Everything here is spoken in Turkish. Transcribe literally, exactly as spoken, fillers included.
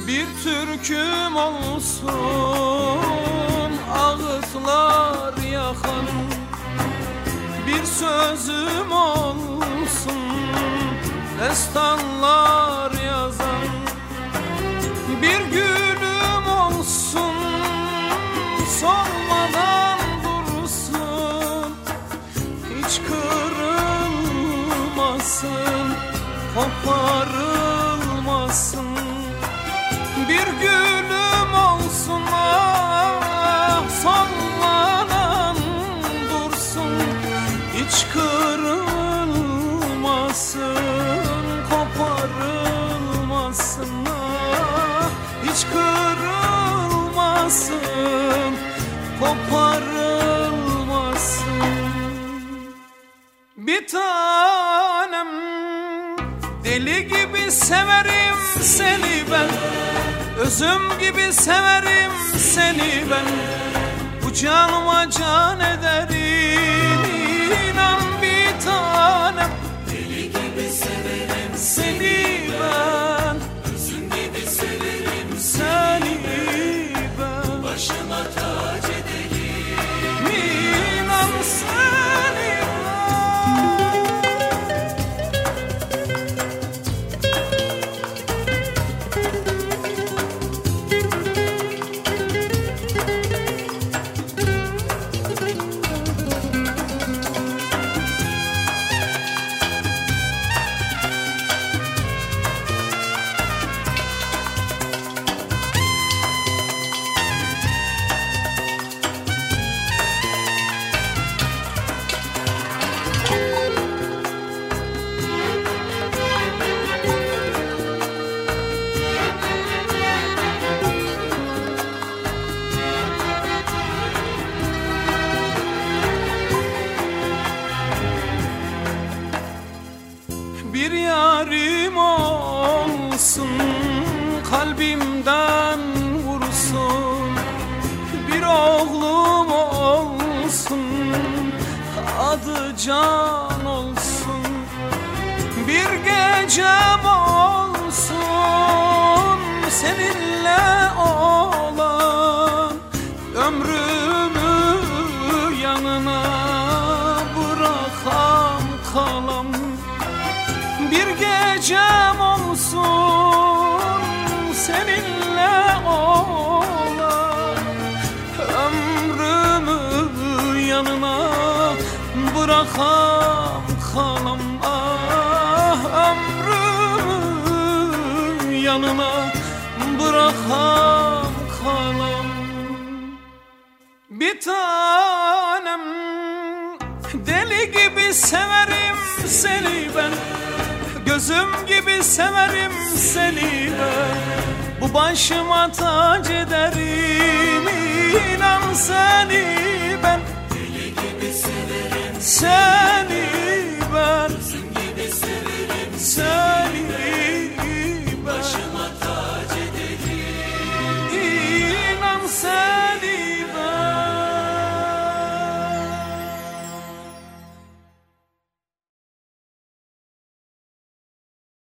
Bir türküm olsun ağıtlar yakan, bir sözüm olsun destanlar yazan, bir gülüm olsun solmadan dursun, hiç kırılmasın, koparılmasın. Bir gülüm olsun ah solmadan dursun, hiç kırılmasın, koparılmasın ah, hiç kırılmasın, koparılmasın. Bir tanem, deli gibi severim seni ben, özüm gibi severim seni ben. Bu canıma can ederim inan bir tanem. Deli gibi severim seni ben, özüm gibi severim seni ben. Başıma tac edeyim inan seni ben. Bir yarim olsun, kalbimden vursun. Bir oğlum olsun, adı Can olsun. Bir gecem olsun, seninle olan. Ömrümü yanına bırakam kalam. Bir gecem olsun seninle olan, ömrümü yanına bırakam kalam ah, ömrümü yanına bırakam kalam. Bir tanem, deli gibi severim seni ben, gözüm gibi severim seni ben. Bu başıma tac ederim inan seni ben. Deli gibi severim seni ben, özüm gibi severim seni